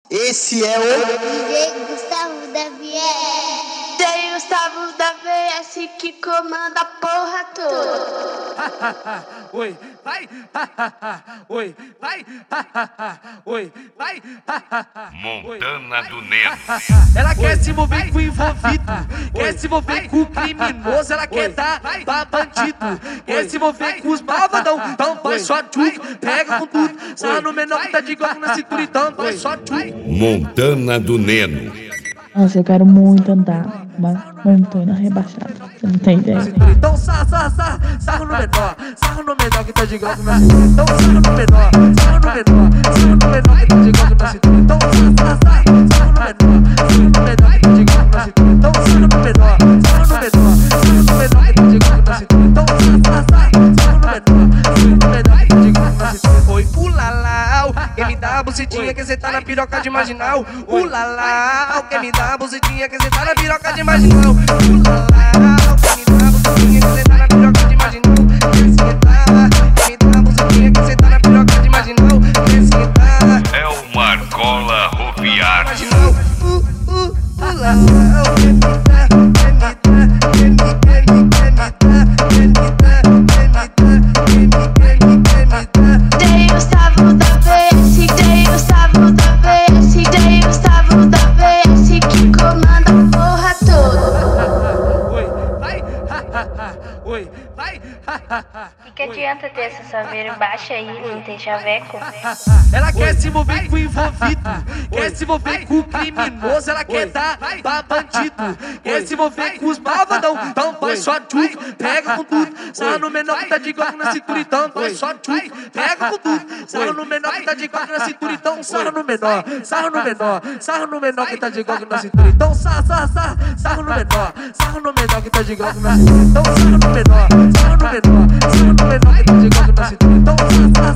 Esse é o DJ Gustavo da VS. DJ Gustavo da VS que comanda a porra toda. Oi, vai, oi, vai, oi, vai. Montana do Neno. Ela quer se envolver com o envolvido, quer se envolver com o criminoso, ela quer dar pra bandido, quer se envolver com os malvadão, então vai só tchuc, pega com tudo, sarra no menor que tá de igual na cintura, então vai só tchuc. Montana do Neno. Nossa, eu quero muito andar, mas não tô indo rebaixado. Você não tem ideia. Então sarra no menor que tá de igual na cintura. Então sarra no menor que tá de igual na cintura. Então sarra no menor que tá de igual na cintura. Então sarra no menor que tá de igual na cintura. Então sarra no menor que tá de igual na cintura. Oi, ulalau, quem me dá a bucetinha que cê tá na piroca de marginal. Ulalau, quem me dá a bucetinha que cê tá na piroca de marginal. Ulalau, quem me dá a bucetinha que cê tá na piroca de marginal. Quem me dá a bucetinha que cê tá na piroca de marginal. É o Marcola Roviar. Marginal, ulalau, quem me dá. DJ Gustavo da VS, DJ Gustavo da VS, DJ Gustavo da VS que comanda a porra toda. Oi, vai, oi, vai. E que adianta ter essa saveira baixa aí, não tem chaveco? Ela quer se envolver com o envolvido, quer se envolver com o criminoso, ela quer dar pra bandido, quer se envolver com os malvadão, então vai só tchuc, pega com tudo, sarra no menor que tá de igual na cintura, então vai só tchuc, pega com tudo, sarra no menor que tá de igual na cintura, então sarra no menor que tá de igual na cintura, então sarra no menor que tá de igual na cintura, então sarra no menor que tá de igual na cintura, então sarra no menor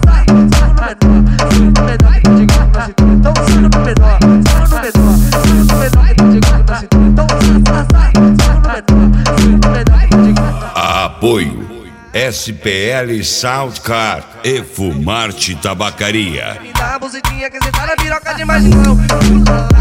Apoio SPL Soundcar e Fumarte Tabacaria. Me dá a bucetinha que cê tá na piroca de marginal.